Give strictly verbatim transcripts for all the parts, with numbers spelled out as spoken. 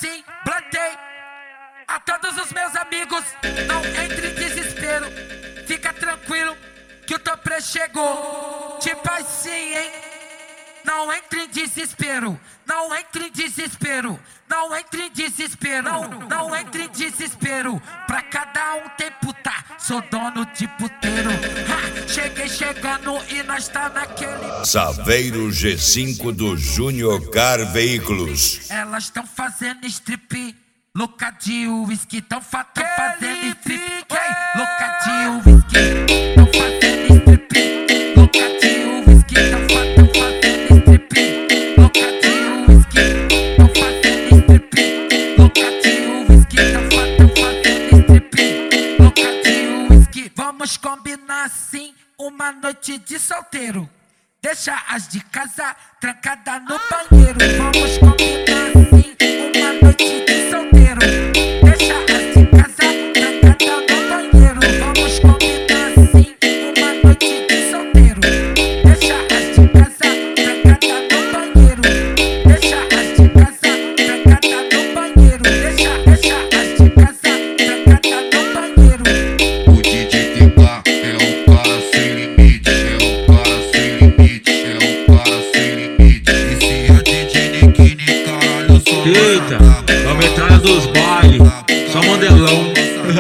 assim, plantei. A todos os meus amigos, não entre em desespero. Fica tranquilo que o Topré chegou. Tipo assim, hein? Não entre em desespero, não entre em desespero, não entre em desespero, não, não entre em desespero. Pra cada um tem puta, sou dono de puteiro. Ha, cheguei chegando e nós tá naquele Saveiro G cinco do Junior Car Veículos. Elas tão fazendo strip, louca de whisky, tão fa tão fazendo strip. Oi, louca de whisky, tão fazendo strip, louca de whisky, tão fa tão fazendo strip, louca de whisky, tão fazendo strip, louca de whisky, tão fa tão fazendo strip, louca de whisky. Vamos combinar assim uma noite de solteiro. Deixa as de casa trancada no banheiro. Vamos combinar assim uma noite de solteiro. Deixa as de casa trancada no banheiro. Vamos combinar assim uma noite de solteiro. Deixa as de casa trancada no banheiro. Deixa as de casa trancada no banheiro. Deixa, deixa as de casa trancada no banheiro. O D J Teba é um cara sem limite, é um cara sem limite, é um cara sem limite. Esse é o D J Nikini, caralho, eu sou Eita, a metralha dos bailes, só modelão.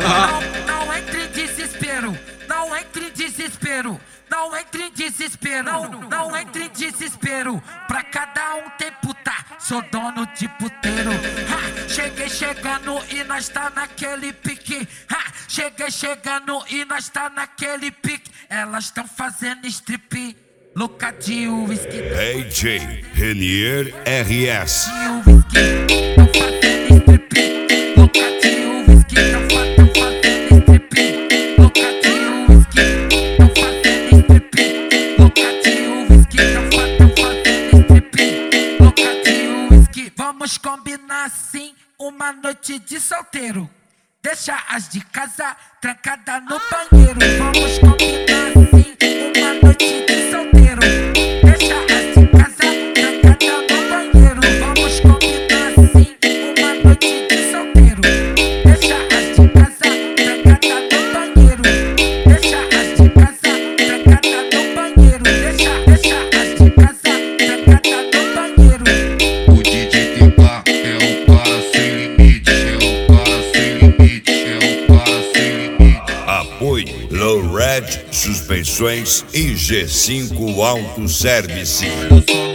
Não, não entre em desespero, não entre em desespero, não entre em desespero, não, não entre em desespero. Pra cada um tem puta, sou dono de puteiro. Ha, cheguei chegando e nós tá naquele pique. Ha, cheguei chegando e nós tá naquele pique. Elas tão fazendo strip, louca de whisky. D J Renier R S. De whisky, tão fazendo strip, louca de whisky, tão fa tão fazendo strip, louca de whisky, tão fazendo strip, louca de whisky, tão fa tão fazendo strip, louca de whisky. Vamos combinar assim uma noite de solteiro. Deixa as de casa trancada no banheiro. Vamos combinar assim uma noite de solteiro. Deixa as de casa trancada no banheiro. Vamos combinar assim uma noite de solteiro. Deixa as de casa trancada no banheiro. Deixa as de casa trancada no banheiro. Deixa, deixa as de casa trancada no banheiro. O D J Teba é um cara sem limite, é um cara sem limite, é um cara sem limite. Apoio Low Red Suspensões e G cinco Auto Service. Eu sou